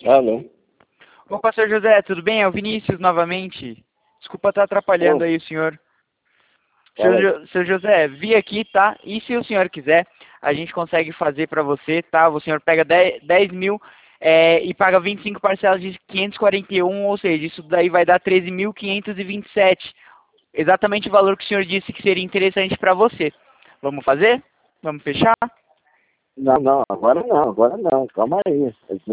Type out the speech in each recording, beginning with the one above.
Alô? Opa, Sr. José, tudo bem? É o Vinícius novamente. Desculpa estar atrapalhando Ô, aí o senhor. fala aí. Sr. José, vi aqui, tá? E se o senhor quiser, a gente consegue fazer para você, tá? O senhor pega 10 mil e paga 25 parcelas de 541, ou seja, isso daí vai dar 13.527. Exatamente o valor que o senhor disse que seria interessante para você. Vamos fazer? Vamos fechar? Não, não, agora não, calma aí.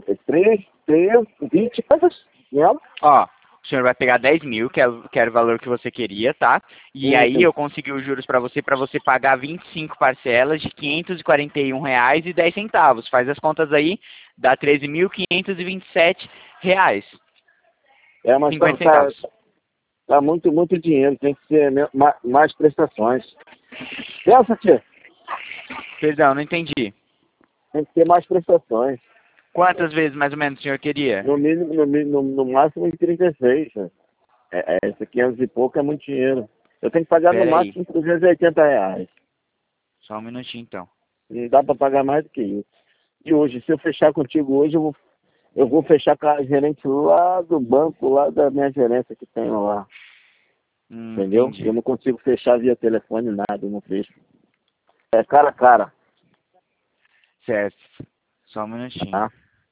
20 coisas, né? Ó, o senhor vai pegar 10 mil, que era o valor que você queria, tá? E Sim, aí sim. eu consegui os juros para você pagar 25 parcelas de R$ 541,10. Faz as contas aí, dá R$ 13.527. Mas 50 centavos. tá muito dinheiro, tem que ser mais prestações. Pensa, tia, Perdão, não entendi. tem que ter mais prestações. Quantas vezes mais ou menos o senhor queria? No mínimo, no máximo em 36. Esse 500 e pouco é muito dinheiro. Eu tenho que pagar no Pera aí, máximo R$ 380. só um minutinho então. Não dá para pagar mais do que isso. E hoje, se eu fechar contigo hoje, eu vou fechar com a gerente lá do banco, lá da minha gerência que tem lá. Entendeu? Eu Entendi. não consigo fechar via telefone, nada, eu não fecho. É cara a cara, Certo. Só um minutinho. tá?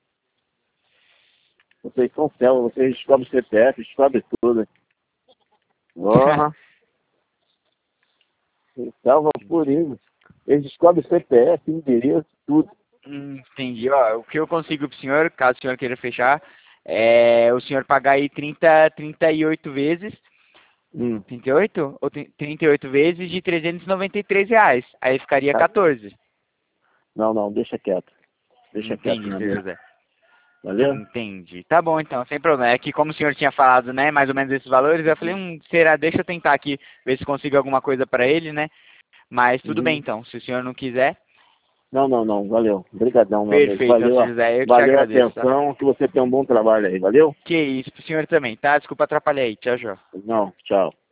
Vocês são céu, vocês descobrem o CPF, descobrem tudo. Porra, salva purinho. Eles descobrem o CPF, endereço, tudo. Entendi. Ó, o que eu consigo pro senhor, caso o senhor queira fechar, é o senhor pagar aí 38 vezes, Hum, 38? Ou 38 vezes de R$ 393. Aí ficaria tá. 14. Não, não, deixa quieto. Deixa quieto Entendi, na senhor minha. José. Valeu? Entendi. Tá bom então, sem problema. É que como o senhor tinha falado, né, mais ou menos esses valores, eu falei, será? Deixa eu tentar aqui ver se consigo alguma coisa pra ele, né? Mas tudo bem Uhum. então, se o senhor não quiser. Não, não, não, valeu. Obrigadão, meu amigo. Perfeito, então, Valeu, senhor José, eu que te valeu a agradeço, tá? atenção, que você tem um bom trabalho aí, valeu? Que isso, pro senhor também, tá? Desculpa atrapalhar aí. Tchau, tchau. Não, tchau.